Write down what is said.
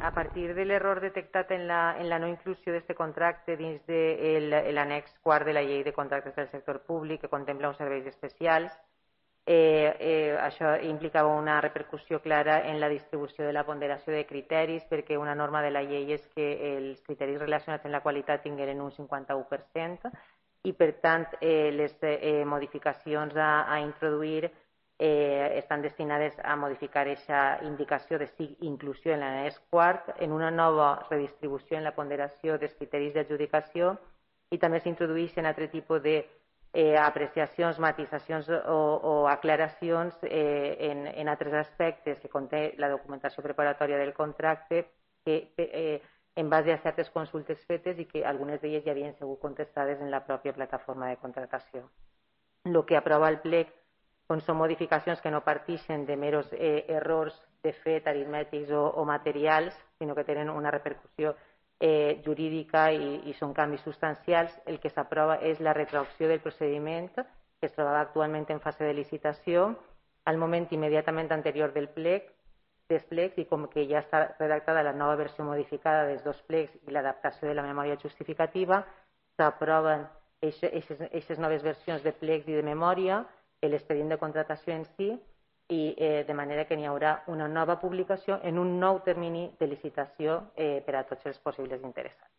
a partir de l'error detectat en la no inclusió d'aquest contracte dins de l'annex quart de la llei de contractes del sector públic que contempla uns serveis especials, això implicava una repercussió clara en la distribució de la ponderació de criteris perquè una norma de la llei és que els criteris relacionats amb la qualitat tingueren un 51% i, per tant, les modificacions a introduir estan destinades a modificar aquesta indicació de inclusió en l'annex quart en una nova redistribució en la ponderació dels criteris d'adjudicació i també s'introdueixen altre tipus d'apreciacions, matisacions o aclaracions en altres aspectes que conté la documentació preparatòria del contracte que en base a certes consultes fetes i que algunes d'elles ja havien sigut contestades en la pròpia plataforma de contractació. El que aprova el plec són modificacions que no partixen de meros errors de fet aritmètics o materials, sinó que tenen una repercussió jurídica i són canvis substancials. El que s'aprova és la retroacció del procediment que es trobava actualment en fase de licitació al moment immediatament anterior dels plecs i com que ja està redactada la nova versió modificada dels dos plecs i l'adaptació de la memòria justificativa, s'aproven aquestes noves versions de plecs i de memòria, l'expedient de contractació en si, i de manera que n'hi haurà una nova publicació en un nou termini de licitació per a tots els possibles interessats.